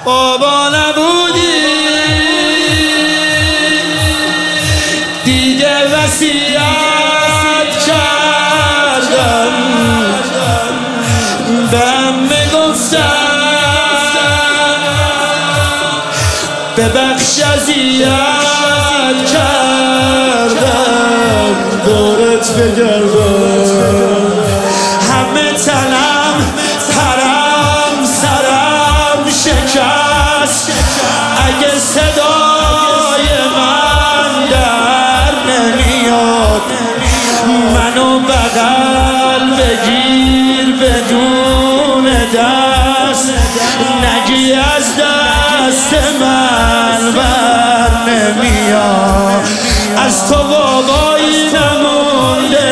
بابا نبودی دیگه وصیت کردم، بهم میگفتن ببخش اذیت کردم، دورت بگردم همه تنم پرم سرم شکست، اگه صدای من در نمیاد منو بغل بگیر بدون دست، نگی از دست من بر نمیاد، از تو بابایی نمونده،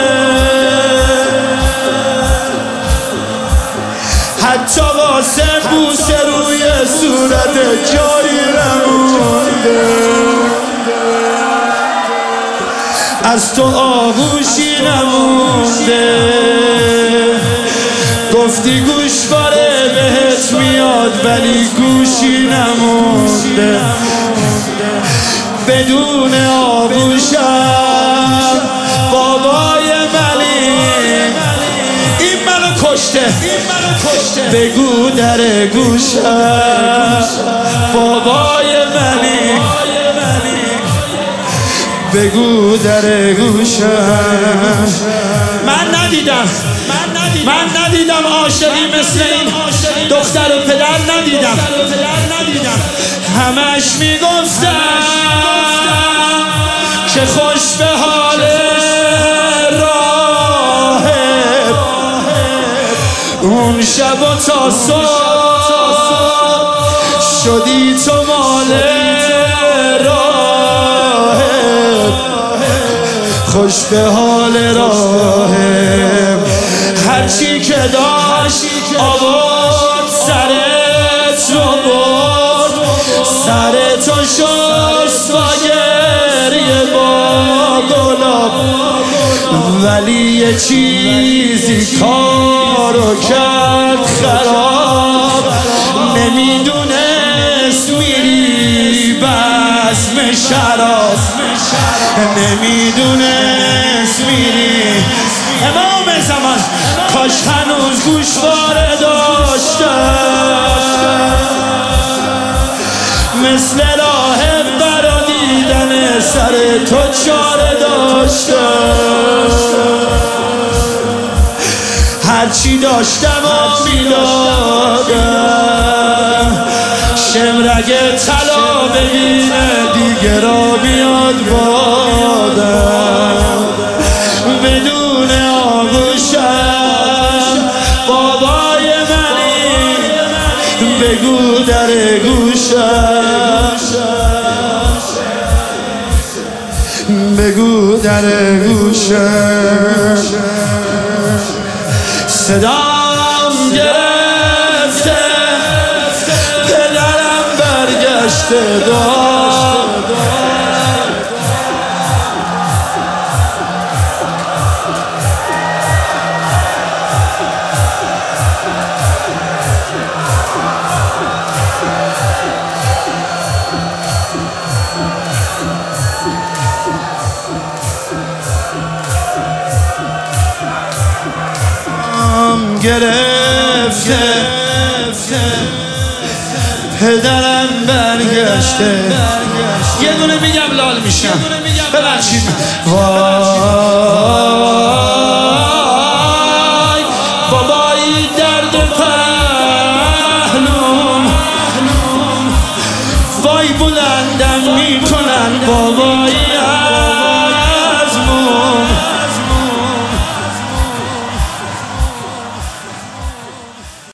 حتی واسه بوسه روی صورت جایی نمونده، از تو آغوشی نمونده، گفتی گوشواره بهت میاد ولی گوشی نمونده، بدون آغوشم بابای منی، این منو کشته، بگو در گوشم بابای منی، بگو در گوشم. من ندیدم عاشقی مثل این دختر و پدر ندیدم، همش میگفتم که خوش به حال راهب، اون شب و تا صبح شدی تو مال راهب، خوش به حال راهب، هرچی که داشت آورد سرت رو برد، سرتو شست با گریه با گلاب، ولی یه چیزی کارو کرد خراب، نمیدونست میری بزم شراب، نمیدونست میری امام زمان، کاش هنوز گوشواره داشتم، مثل راهب برا دیدن سر تو چاره داشتم، هرچی داشتم و میدادم، شمرگ طلا ببینه دیگه را بیاد بادم، بدون آغوشم بابای منی، بگو در گوشم، بگو در گوشم، صدام گرفته پدرم برگشته گرفته پدرم برگشته، یه دونه میگم لال میشم ببخشید، وای